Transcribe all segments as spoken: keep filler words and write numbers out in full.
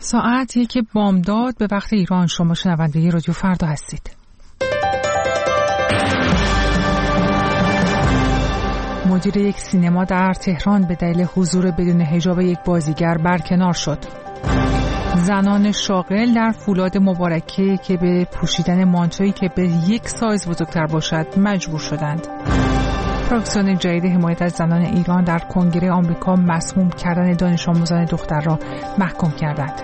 ساعت یک بامداد به وقت ایران. شما شنونده رادیو فردا هستید. مدیر یک سینما در تهران به دلیل حضور بدون حجاب یک بازیگر برکنار شد. زنان شاغل در فولاد مبارکه که به پوشیدن مانتویی که به یک سایز بزرگتر باشد مجبور شدند. فراکسیون جدید حمایت از زنان ایران در کنگره آمریکا مسموم کردن دانش آموزان دختر را محکوم کردند.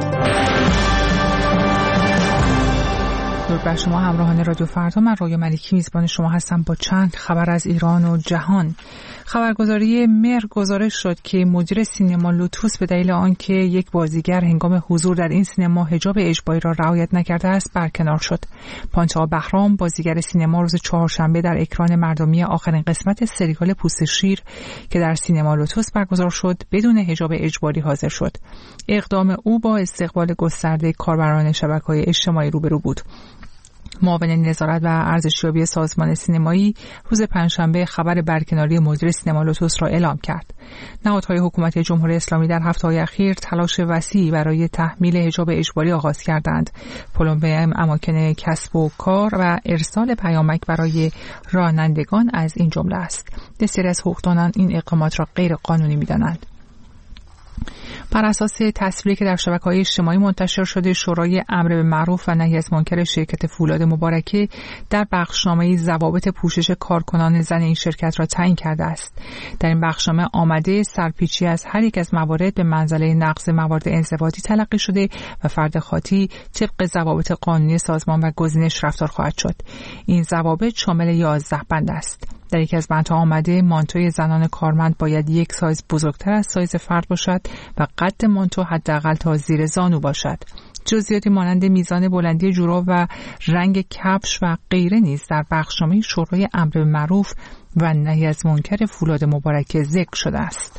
درود بر شما همراهان رادیو فردا. من رویا ملیکی میزبان شما هستم با چند خبر از ایران و جهان. خبرگزاری مهر گزارش شد که مدیر سینما لوتوس به دلیل آنکه یک بازیگر هنگام حضور در این سینما حجاب اجباری را رعایت نکرده است برکنار شد. پانتها بهرام بازیگر سینما روز چهارشنبه در اکران مردمی آخرین قسمت سریال پوست شیر که در سینما لوتوس برگزار شد بدون حجاب اجباری حاضر شد. اقدام او با استقبال گسترده کاربران شبکه‌های اجتماعی روبرو بود. معاون نظارت و ارزشیابی سازمان سینمایی روز پنجشنبه خبر برکناری مدیر سینما لوتوس را اعلام کرد. نهادهای حکومتی جمهوری اسلامی در هفته‌های اخیر تلاش وسیعی برای تحمیل حجاب اجباری آغاز کردند. پلمبه اماکن کسب و کار و ارسال پیامک برای رانندگان از این جمله است. بسیاری از حقوقدانان این اقامات را غیر قانونی می‌دانند. بر اساس تصویری که در شبکه‌های اجتماعی منتشر شده، شورای امر به معروف و نهی از منکر شرکت فولاد مبارکه در بخشنامه ضوابط پوشش کارکنان زن این شرکت را تعیین کرده است. در این بخشنامه آمده سرپیچی از هر یک از موارد به منزله نقض موارد انضباطی تلقی شده و فرد خاطی طبق ضوابط قانونی سازمان و گزینش رفتار خواهد شد. این ضوابط شامل یازده بند است. در یکی از بندها آمده مانتوی زنان کارمند باید یک سایز بزرگتر از سایز فرد باشد و قد مانتو حداقل تا زیر زانو باشد. جزئیاتی مانند میزان بلندی جوراب و رنگ کفش و غیره نیز در بخشنامه شورای امر به معروف و نهی از منکر فولاد مبارکه ذکر شده است.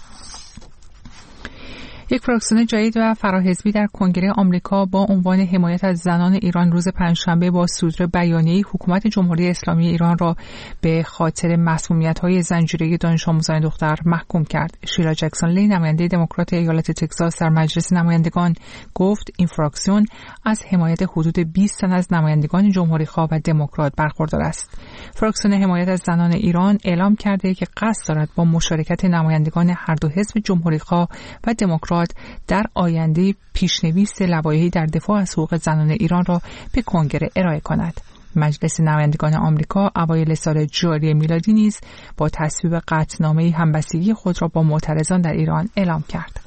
یک فراکسیون جدید و فراحزبی در کنگره آمریکا با عنوان حمایت از زنان ایران روز پنجشنبه با صدور بیانیه‌ای حکومت جمهوری اسلامی ایران را به خاطر مسمومیت‌های زنجیره‌ای دانش آموزان دختر محکوم کرد. شیلا جکسون لی نماینده دموکرات ایالت تگزاس در مجلس نمایندگان گفت این فراکسیون از حمایت حدود بیست تن از نمایندگان جمهوری‌خواه و دموکرات برخوردار است. فراکسیون حمایت از زنان ایران اعلام کرده که قصد دارد با مشارکت نمایندگان هر دو حزب جمهوری‌خواه و دموکرات در آینده پیشنویس لوایحی در دفاع از حقوق زنان ایران را به کنگره ارائه کند. مجلس نمایندگان آمریکا اوایل سال جاری میلادی نیز با تصویب قطعنامه‌ای همبستگی خود را با معترضان در ایران اعلام کرد.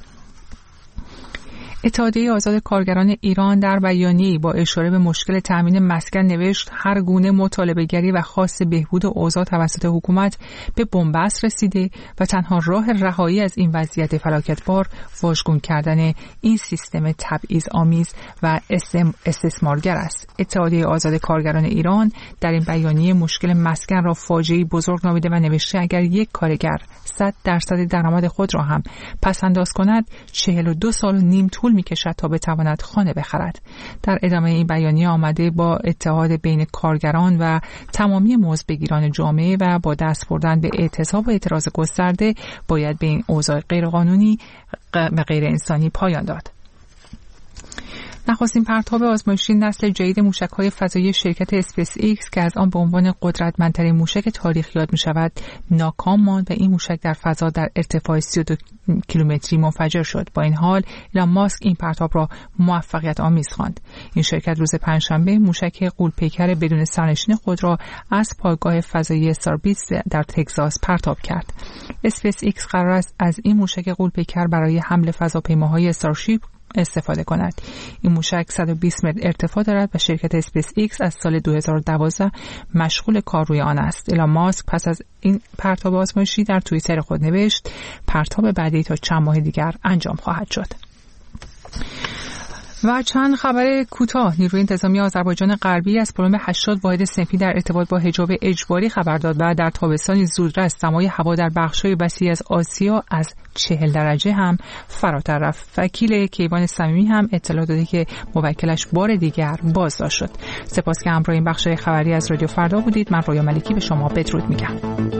اتحادیه آزاد کارگران ایران در بیانیه‌ای با اشاره به مشکل تامین مسکن نوشت هر گونه مطالبه‌گری و خواست بهبود اوضاع توسط حکومت به بنبست رسیده و تنها راه رهایی از این وضعیت فلاکتبار واژگون کردن این سیستم تبعیض‌آمیز و استثمارگر است. اتحادیه آزاد کارگران ایران در این بیانیه مشکل مسکن را فاجعه‌ای بزرگ نامیده و نوشته اگر یک کارگر صد درصد درآمد خود را هم پس‌انداز کند چهل و دو سال و نیم طول می کشد تا بتواند خانه بخرد. در ادامه این بیانیه آمده با اتحاد بین کارگران و تمامی مزدبگیران جامعه و با دست بردن به اعتصاب و اعتراض گسترده باید به این اوضاع غیرقانونی و غیر انسانی پایان داد. نخستین پرتاب آزمایشی نسل جدید موشک‌های فضایی شرکت اسپیس ایکس که از آن به عنوان قدرتمندترین موشک تاریخ یاد می‌شود ناکام ماند و این موشک در فضا در ارتفاع سی و دو کیلومتری منفجر شد. با این حال ایلان ماسک این پرتاب را موفقیت آمیز خواند. این شرکت روز پنجشنبه موشک غول‌پیکر بدون سرنشین خود را از پایگاه فضایی استاربیت در تگزاس پرتاب کرد. اسپیس ایکس قرار است از این موشک غول‌پیکر برای حمل فضاپیماهای استارشیپ استفاده کند. این موشک صد و بیست متر ارتفاع دارد و شرکت اسپیس ایکس از سال دو هزار و دوازده مشغول کار روی آن است. ایلان ماسک پس از این پرتاب آزمایشی در توییتر خود نوشت پرتاب بعدی تا چند ماه دیگر انجام خواهد شد. و چند خبر کوتاه. نیروی انتظامی آذربایجان غربی از پلم هشتاد واحد صنفی در ارتباط با حجاب اجباری خبر داد و در تابستانی زودرس دمای هوا در بخش‌های وسیع از آسیا از چهل درجه هم فراتر رفت. وکیل کیوان صمیمی هم اطلاع داده که موکلش بار دیگر بازداشت شد. سپاس که همراه این بخش خبری از رادیو فردا بودید. من رویا ملیکی به شما بدرود میگم.